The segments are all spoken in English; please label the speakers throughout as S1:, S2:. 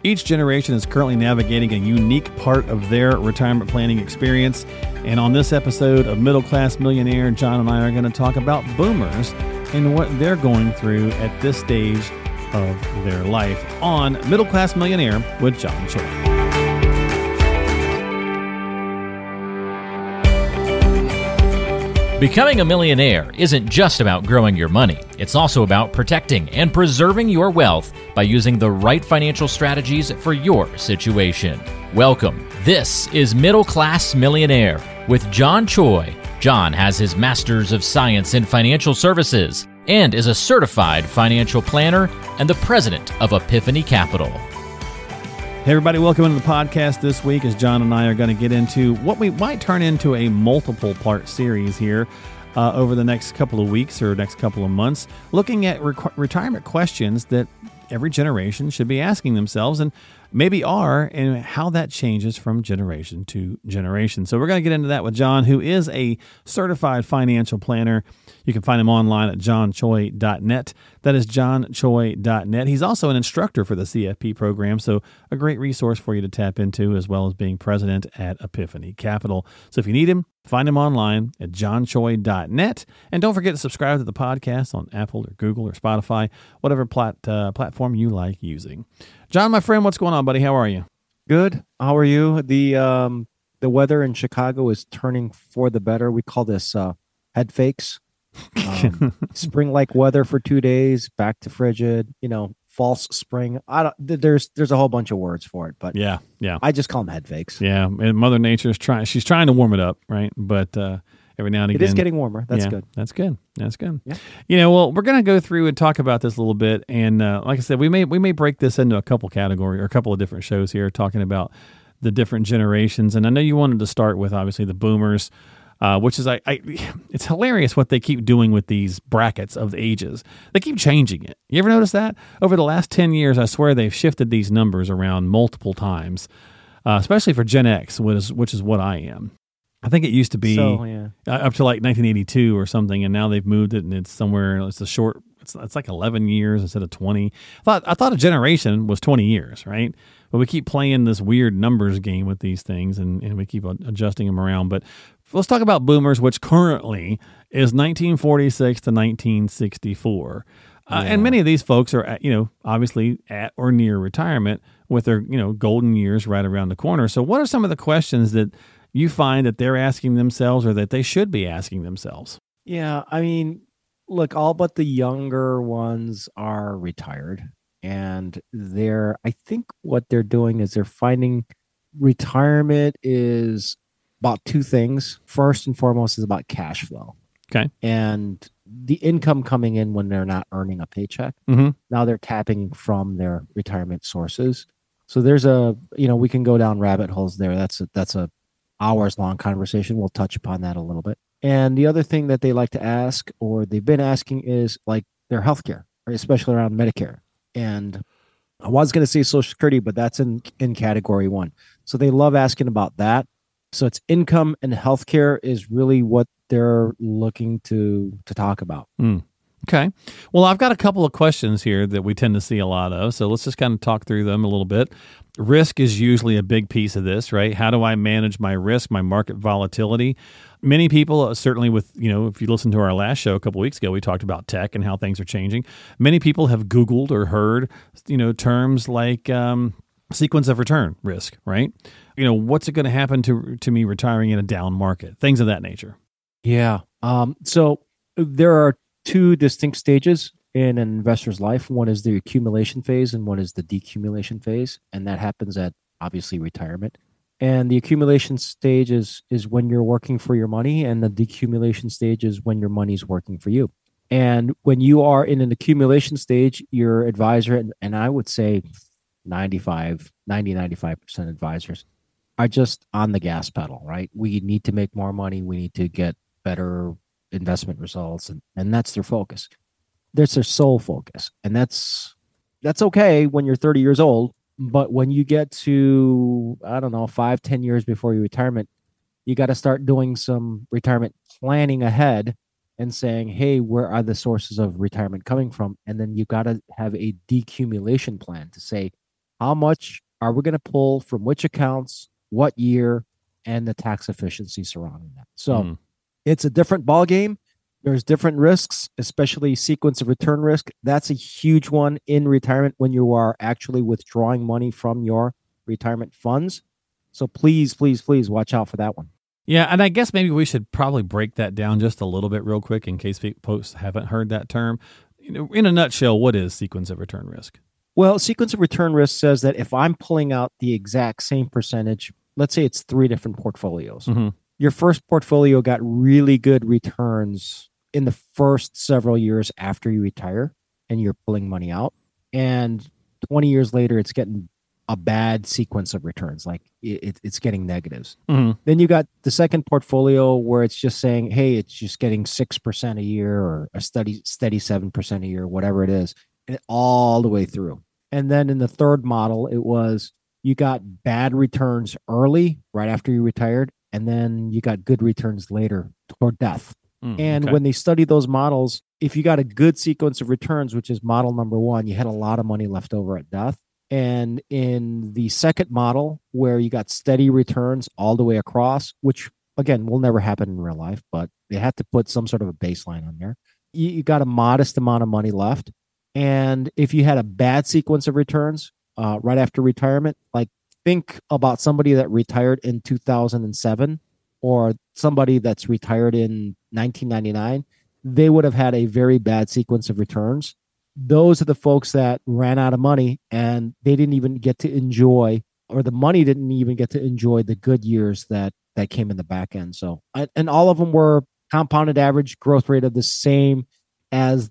S1: Each generation is currently navigating a unique part of their retirement planning experience. And on this episode of Middle Class Millionaire, John and I are going to talk about boomers and what they're going through at this stage of their life on Middle Class Millionaire with John Choi.
S2: Becoming a millionaire isn't just about growing your money. It's also about protecting and preserving your wealth by using the right financial strategies for your situation. Welcome. This is Middle Class Millionaire with John Choi. John has his Master's of Science in Financial Services and is a certified financial planner and the president of Epiphany Capital.
S1: Hey everybody, welcome into the podcast this week as John and I are going to get into what we might turn into a multiple part series here over the next couple of weeks or next couple of months, looking at retirement questions that every generation should be asking themselves and maybe are, and how that changes from generation to generation. So we're going to get into that with John, who is a certified financial planner. You can find him online at johnchoi.net. That is johnchoi.net. He's also an instructor for the CFP program, so a great resource for you to tap into, as well as being president at Epiphany Capital. So if you need him, find him online at johnchoi.net. And don't forget to subscribe to the podcast on Apple or Google or Spotify, whatever platform you like using. John, my friend, what's going on, buddy? How are you?
S3: Good. How are you? The weather in Chicago is turning for the better. We call this head fakes. Spring-like weather for 2 days, back to frigid, false spring. There's a whole bunch of words for it, but
S1: yeah.
S3: I just call them head fakes.
S1: Yeah, and Mother Nature's she's trying to warm it up, right? But every now and again,
S3: it is getting warmer. That's good.
S1: That's good.
S3: Yeah.
S1: Well, we're going to go through and talk about this a little bit, and like I said, we may break this into a couple categories or a couple of different shows here, talking about the different generations. And I know you wanted to start with obviously the boomers. Which is, it's hilarious what they keep doing with these brackets of the ages. They keep changing it. You ever notice that? Over the last 10 years, I swear they've shifted these numbers around multiple times, especially for Gen X, which is what I am. I think it used to be up to like 1982 or something, and now they've moved it, and it's somewhere, it's like 11 years instead of 20. I thought a generation was 20 years, right? But we keep playing this weird numbers game with these things, and we keep adjusting them around. But let's talk about boomers, which currently is 1946 to 1964. And many of these folks are, obviously at or near retirement with their, golden years right around the corner. So what are some of the questions that you find that they're asking themselves or that they should be asking themselves?
S3: Yeah, I mean, look, all but the younger ones are retired. And I think what they're doing is they're finding retirement is about two things. First and foremost is about cash flow.
S1: Okay.
S3: And the income coming in when they're not earning a paycheck.
S1: Mm-hmm.
S3: Now they're tapping from their retirement sources. So there's we can go down rabbit holes there. That's a hours long conversation. We'll touch upon that a little bit. And the other thing that they like to ask, or they've been asking, is like their healthcare, especially around Medicare. And I was going to say Social Security, but that's in category one. So they love asking about that. So it's income and healthcare is really what they're looking to talk about.
S1: Okay. Well, I've got a couple of questions here that we tend to see a lot of. So let's just kind of talk through them a little bit. Risk is usually a big piece of this, right? How do I manage my risk, my market volatility? Many people, certainly with, if you listen to our last show a couple of weeks ago, we talked about tech and how things are changing. Many people have Googled or heard, terms like sequence of return risk, right? What's it going to happen to me retiring in a down market? Things of that nature.
S3: Yeah. So there are two distinct stages in an investor's life. One is the accumulation phase and one is the decumulation phase. And that happens at obviously retirement. And the accumulation stage is when you're working for your money, and the decumulation stage is when your money's working for you. And when you are in an accumulation stage, your advisor, and I would say 95% advisors are just on the gas pedal, right? We need to make more money. We need to get better investment results. And that's their focus. That's their sole focus. And that's okay when you're 30 years old. But when you get to, 5-10 years before your retirement, you got to start doing some retirement planning ahead and saying, hey, where are the sources of retirement coming from? And then you got to have a decumulation plan to say, how much are we going to pull from which accounts, what year, and the tax efficiency surrounding that. So it's a different ball game. There's different risks, especially sequence of return risk. That's a huge one in retirement when you are actually withdrawing money from your retirement funds. So please, please, please watch out for that one.
S1: Yeah, and I guess maybe we should probably break that down just a little bit real quick in case folks haven't heard that term. In a nutshell, what is sequence of return risk?
S3: Well, sequence of return risk says that if I'm pulling out the exact same percentage, let's say it's 3 different portfolios. Your first portfolio got really good returns in the first several years after you retire and you're pulling money out. And 20 years later, it's getting a bad sequence of returns. Like it's getting negatives. Then you got the second portfolio where it's just saying, hey, it's just getting 6% a year or a steady 7% a year, whatever it is, and all the way through. And then in the third model, it was you got bad returns early, right after you retired, and then you got good returns later toward death. And when they study those models, if you got a good sequence of returns, which is model number 1, you had a lot of money left over at death. And in the second model, where you got steady returns all the way across, which again will never happen in real life, but they had to put some sort of a baseline on there. You got a modest amount of money left. And if you had a bad sequence of returns right after retirement, like think about somebody that retired in 2007 or somebody that's retired in 1999, they would have had a very bad sequence of returns. Those are the folks that ran out of money and they didn't even get to enjoy, or the money didn't even get to enjoy the good years that came in the back end. So, and all of them were compounded average growth rate of the same as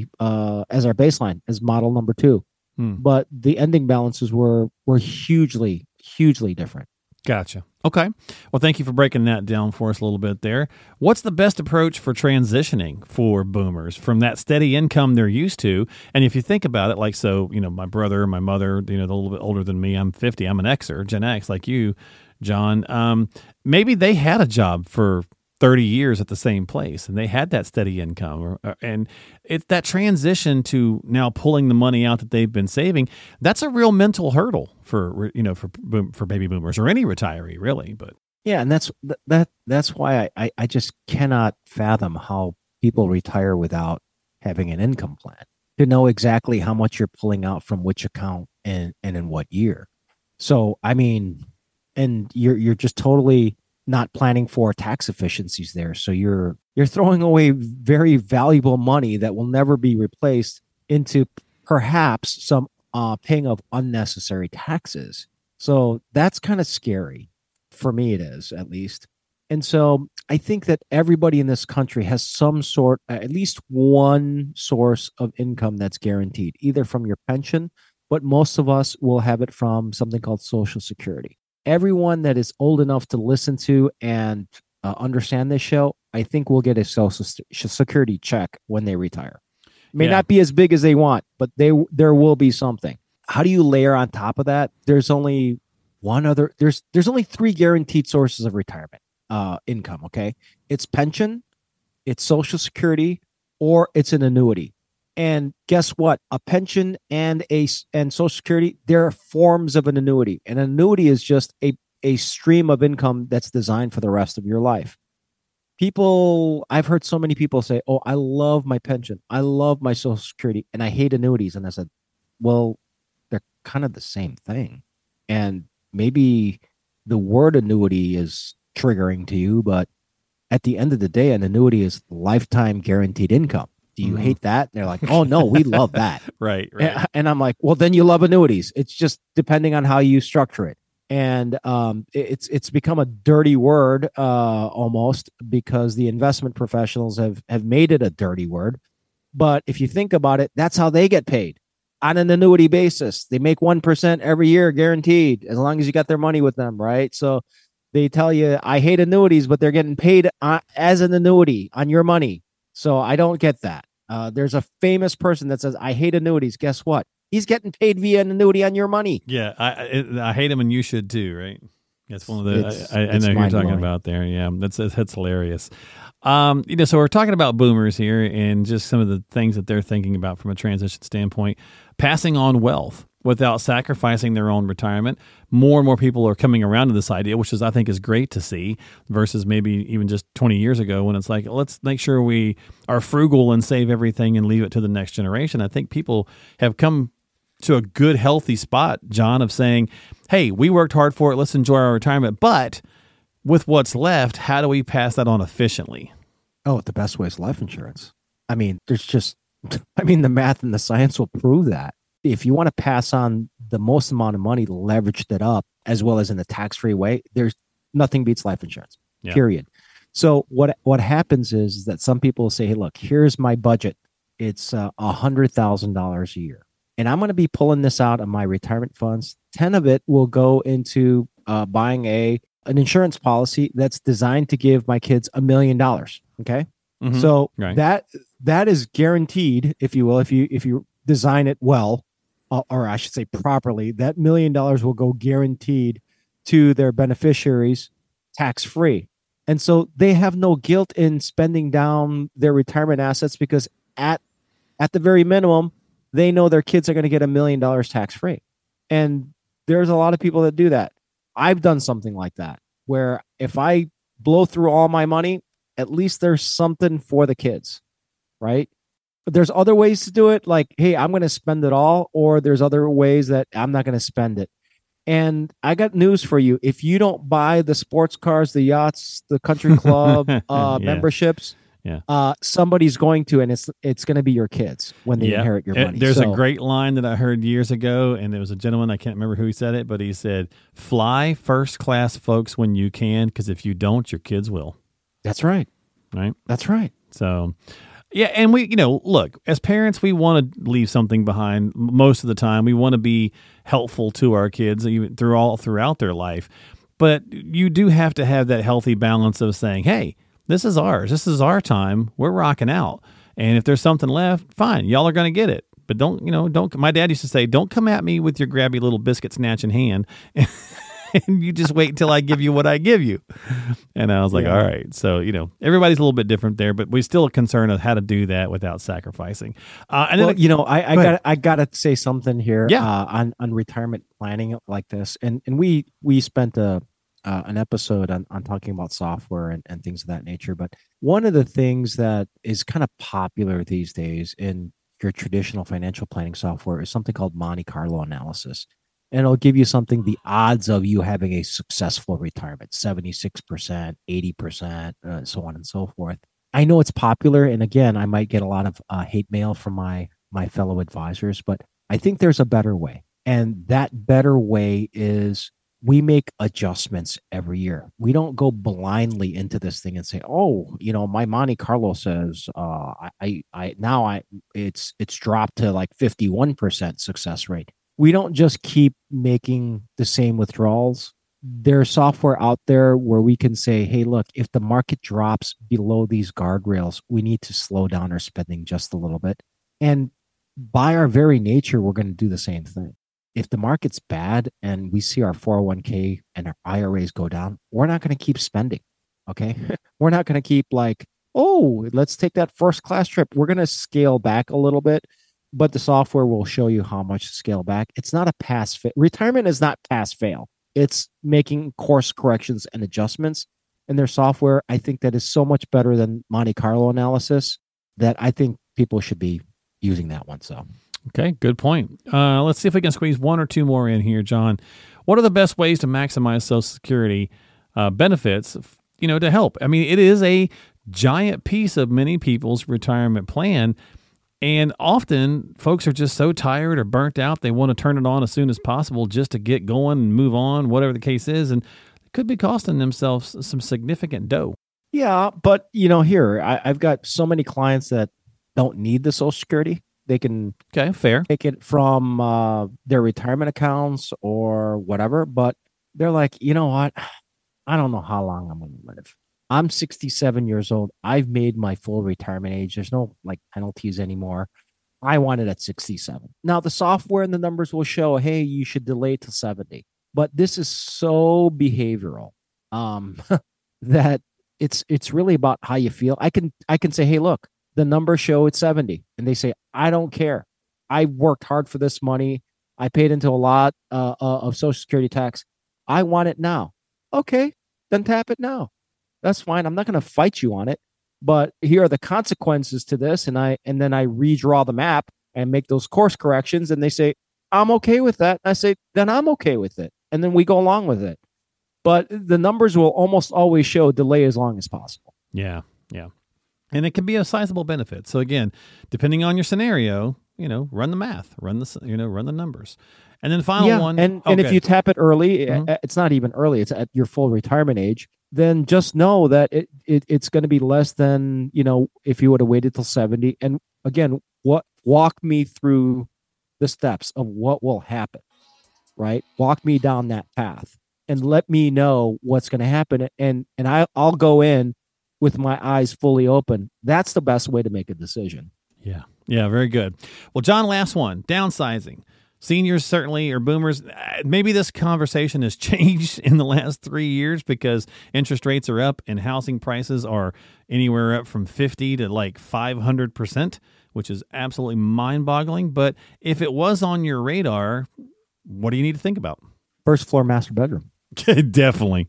S3: as our baseline, as model number 2. But the ending balances were hugely, hugely different.
S1: Gotcha. Okay. Well, thank you for breaking that down for us a little bit there. What's the best approach for transitioning for boomers from that steady income they're used to? And if you think about it, like, so, my brother, my mother, they're a little bit older than me. I'm 50. I'm an Xer, Gen X, like you, John. Maybe they had a job for 30 years at the same place and they had that steady income, and it's that transition to now pulling the money out that they've been saving. That's a real mental hurdle for baby boomers or any retiree really. But
S3: yeah, and that's why I just cannot fathom how people retire without having an income plan to know exactly how much you're pulling out from which account and in what year. So I mean, and you're just totally not planning for tax efficiencies there. So you're throwing away very valuable money that will never be replaced into perhaps some paying of unnecessary taxes. So that's kind of scary. For me, it is, at least. And so I think that everybody in this country has some sort, at least one source of income that's guaranteed, either from your pension, but most of us will have it from something called Social Security. Everyone that is old enough to listen to and understand this show, I think will get a Social Security check when they retire. May not be as big as they want, but there will be something. How do you layer on top of that? There's only there's only 3 guaranteed sources of retirement income. Okay, it's pension, it's Social Security, or it's an annuity. And guess what? A pension and Social Security, they're forms of an annuity. An annuity is just a stream of income that's designed for the rest of your life. I've heard so many people say, oh, I love my pension, I love my Social Security, and I hate annuities. And I said, well, they're kind of the same thing. And maybe the word annuity is triggering to you, but at the end of the day, an annuity is lifetime guaranteed income. Do you hate that? And they're like, oh, no, we love that.
S1: Right.
S3: And I'm like, well, then you love annuities. It's just depending on how you structure it. And it's become a dirty word almost, because the investment professionals have made it a dirty word. But if you think about it, that's how they get paid, on an annuity basis. They make 1% every year guaranteed, as long as you got their money with them, right? So they tell you, I hate annuities, but they're getting paid as an annuity on your money. So I don't get that. There's a famous person that says, I hate annuities. Guess what? He's getting paid via an annuity on your money.
S1: Yeah, I hate him, and you should too, right? That's one of the I know who you're talking about there. Yeah, that's hilarious. So we're talking about boomers here and just some of the things that they're thinking about from a transition standpoint. Passing on wealth. without sacrificing their own retirement. More and more people are coming around to this idea, which I think is great to see, versus maybe even just 20 years ago when it's like, let's make sure we are frugal and save everything and leave it to the next generation. I think people have come to a good, healthy spot, John, of saying, hey, we worked hard for it. Let's enjoy our retirement. But with what's left, how do we pass that on efficiently?
S3: Oh, the best way is life insurance. I mean, the math and the science will prove that. If you want to pass on the most amount of money, leverage that up, as well as in a tax-free way, there's nothing beats life insurance, period. So what happens is that some people say, hey, look, here's my budget. It's $100,000 a year. And I'm going to be pulling this out of my retirement funds. 10 of it will go into buying an insurance policy that's designed to give my kids $1 million. Okay. Mm-hmm. So that is guaranteed, if you will, if you design it well, or I should say properly, that $1 million will go guaranteed to their beneficiaries tax free. And so they have no guilt in spending down their retirement assets because at the very minimum, they know their kids are going to get $1 million tax free. And there's a lot of people that do that. I've done something like that, where if I blow through all my money, at least there's something for the kids, right? But there's other ways to do it. Like, hey, I'm going to spend it all, or there's other ways that I'm not going to spend it. And I got news for you. If you don't buy the sports cars, the yachts, the country club memberships, somebody's going to, and it's going to be your kids when they inherit your money.
S1: There's a great line that I heard years ago, and there was a gentleman, I can't remember who he said it, but he said, fly first class, folks, when you can, because if you don't, your kids will.
S3: That's right.
S1: Right?
S3: That's right.
S1: So, yeah, and we, look, as parents, we want to leave something behind most of the time. We want to be helpful to our kids even throughout their life. But you do have to have that healthy balance of saying, hey, this is ours. This is our time. We're rocking out. And if there's something left, fine. Y'all are going to get it. But don't, my dad used to say, don't come at me with your grabby little biscuit snatching hand. And you just wait until I give you what I give you. And I was like, all right. So, everybody's a little bit different there, but we still are concerned of how to do that without sacrificing. And
S3: I got to say something here on retirement planning like this. And we spent an episode on talking about software and things of that nature. But one of the things that is kind of popular these days in your traditional financial planning software is something called Monte Carlo analysis. And it'll give you the odds of you having a successful retirement, 76%, 80%, so on and so forth. I know it's popular. And again, I might get a lot of hate mail from my fellow advisors, but I think there's a better way. And that better way is we make adjustments every year. We don't go blindly into this thing and say, oh, my Monte Carlo says it's dropped to like 51% success rate. We don't just keep making the same withdrawals. There's software out there where we can say, hey, look, if the market drops below these guardrails, we need to slow down our spending just a little bit. And by our very nature, we're going to do the same thing. If the market's bad and we see our 401k and our IRAs go down, we're not going to keep spending. Okay. We're not going to keep like, oh, let's take that first class trip. We're going to scale back a little bit. But the software will show you how much to scale back. It's not a pass fail. Retirement is not pass fail. It's making course corrections and adjustments. And their software, I think that is so much better than Monte Carlo analysis that I think people should be using that one. So,
S1: okay, good point. Let's see if we can squeeze one or two more in here, John. What are the best ways to maximize Social Security benefits, to help? I mean, it is a giant piece of many people's retirement plan. And often folks are just so tired or burnt out, they want to turn it on as soon as possible just to get going and move on, whatever the case is. And it could be costing themselves some significant dough.
S3: Yeah, but, here, I've got so many clients that don't need the Social Security. They can take it from their retirement accounts or whatever. But they're like, you know what? I don't know how long I'm going to live. I'm 67 years old. I've made my full retirement age. There's no penalties anymore. I want it at 67. Now the software and the numbers will show, hey, you should delay to 70. But this is so behavioral that it's really about how you feel. I can say, hey, look, the numbers show it's 70. And they say, I don't care. I worked hard for this money. I paid into a lot of Social Security tax. I want it now. Okay, then tap it now. That's fine. I'm not going to fight you on it, but here are the consequences to this. And then I redraw the map and make those course corrections. And they say, I'm okay with that. I say, then I'm okay with it. And then we go along with it. But the numbers will almost always show delay as long as possible.
S1: Yeah. And it can be a sizable benefit. So again, depending on your scenario, run the math, run the numbers. And then final one.
S3: And if you tap it early, it's not even early, it's at your full retirement age, then just know that it's going to be less than, if you would have waited till 70. And again, walk me through the steps of what will happen, right? Walk me down that path and let me know what's going to happen. And I'll go in with my eyes fully open. That's the best way to make a decision.
S1: Yeah, very good. Well, John, last one, downsizing. Seniors certainly, or boomers, maybe this conversation has changed in the last 3 years because interest rates are up and housing prices are anywhere up from 50 to like 500%, which is absolutely mind-boggling. But if it was on your radar, what do you need to think about?
S3: First floor master bedroom.
S1: Definitely.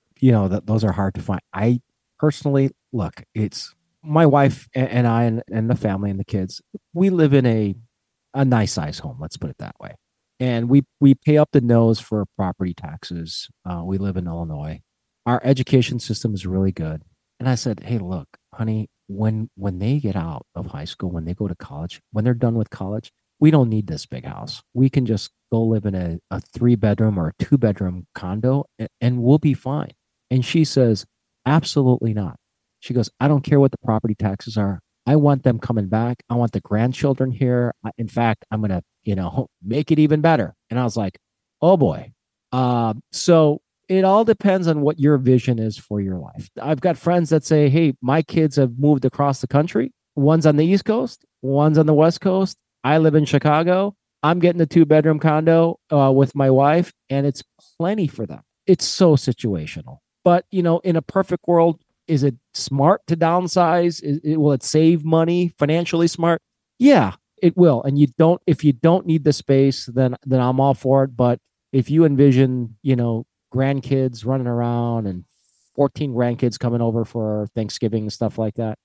S3: Those are hard to find. I personally, look, it's my wife and I and the family and the kids, we live in a nice size home. Let's put it that way. And we pay up the nose for property taxes. We live in Illinois. Our education system is really good. And I said, hey, look, honey, when they get out of high school, when they go to college, when they're done with college, we don't need this big house. We can just go live in a 3-bedroom or a 2-bedroom condo and we'll be fine. And she says, absolutely not. She goes, I don't care what the property taxes are. I want them coming back. I want the grandchildren here. In fact, I'm going to, make it even better. And I was like, oh boy. So it all depends on what your vision is for your life. I've got friends that say, hey, my kids have moved across the country. One's on the East Coast, one's on the West Coast. I live in Chicago. I'm getting a 2-bedroom condo with my wife, and it's plenty for them. It's so situational. But, in a perfect world, is it smart to downsize? Will it save money, financially smart? Yeah, it will. And if you don't need the space, then I'm all for it. But if you envision, grandkids running around and 14 grandkids coming over for Thanksgiving and stuff like that,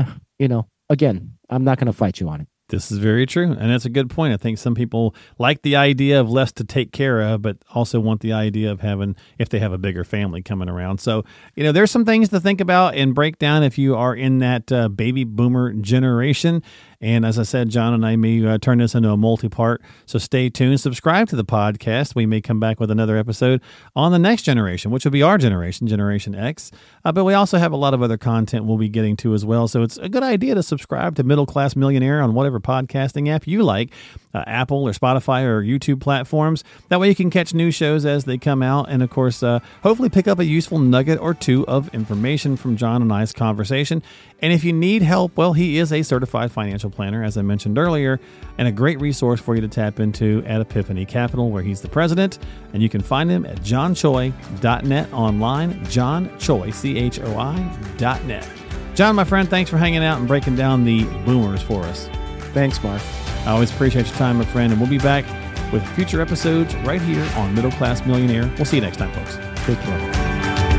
S3: again, I'm not going to fight you on it.
S1: This is very true. And that's a good point. I think some people like the idea of less to take care of, but also want the idea of having, if they have a bigger family coming around. So, there's some things to think about and break down if you are in that baby boomer generation. And as I said, John and I may turn this into a multi-part. So stay tuned. Subscribe to the podcast. We may come back with another episode on the next generation, which will be our generation, Generation X. But we also have a lot of other content we'll be getting to as well. So it's a good idea to subscribe to Middle Class Millionaire on whatever podcasting app you like, Apple or Spotify or YouTube platforms. That way you can catch new shows as they come out. And of course, hopefully pick up a useful nugget or two of information from John and I's conversation. And if you need help, well, he is a certified financial planner, as I mentioned earlier, and a great resource for you to tap into at Epiphany Capital, where he's the president. And you can find him at johnchoi.net online, johnchoi, CHOI.net. John, my friend, thanks for hanging out and breaking down the boomers for us.
S3: Thanks, Mark.
S1: I always appreciate your time, my friend, and we'll be back with future episodes right here on Middle Class Millionaire. We'll see you next time, folks.
S3: Take care.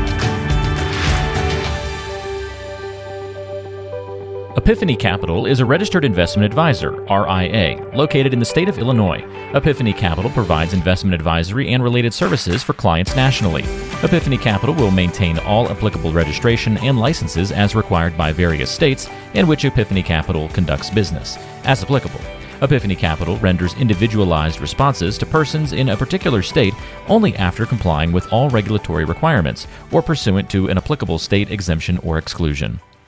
S2: Epiphany Capital is a registered investment advisor, RIA, located in the state of Illinois. Epiphany Capital provides investment advisory and related services for clients nationally. Epiphany Capital will maintain all applicable registration and licenses as required by various states in which Epiphany Capital conducts business, as applicable. Epiphany Capital renders individualized responses to persons in a particular state only after complying with all regulatory requirements or pursuant to an applicable state exemption or exclusion.